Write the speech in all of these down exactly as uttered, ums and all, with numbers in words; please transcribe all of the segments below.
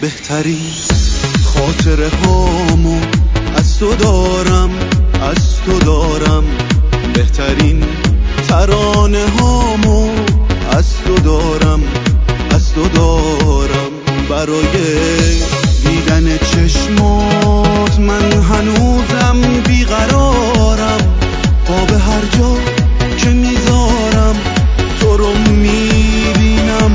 بهتری خاطره هامو از تو دارم، از تو دارم بهترین ترانه هامو از تو دارم، از تو دارم. برای دیدن چشمات من هنوزم بیقرارم، با به هر جا که میذارم تو رو میبینم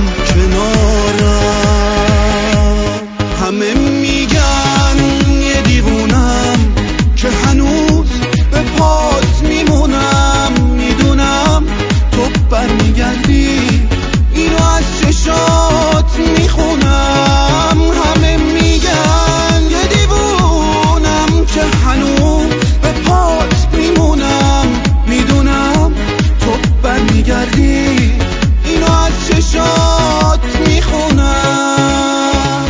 کنارم. همه میگن یه دیوونم که هنوز به پات میمونم، میدونم تو برمیگردی اینو از چشات میخونم. همه میگن یه دیوونم که هنوز به پات میمونم، میدونم تو برمیگردی اینو از چشات میخونم.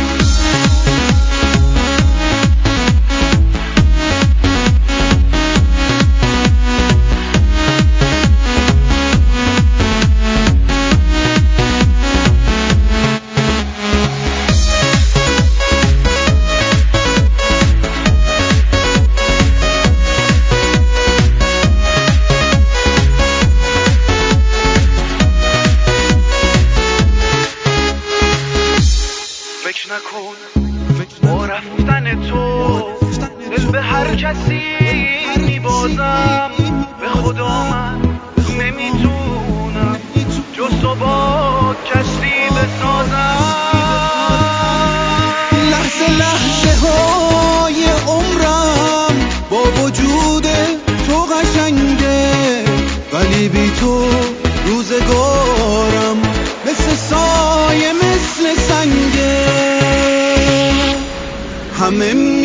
فکر نکن با رفتن تو دل به هر کسی میبازم، به خدا من نمیتونم جز تو با کسی بسازم. لحظه لحظه های عمرم با وجود تو قشنگه، ولی بی تو روزگارم مثل سایه مثل سنگه. همه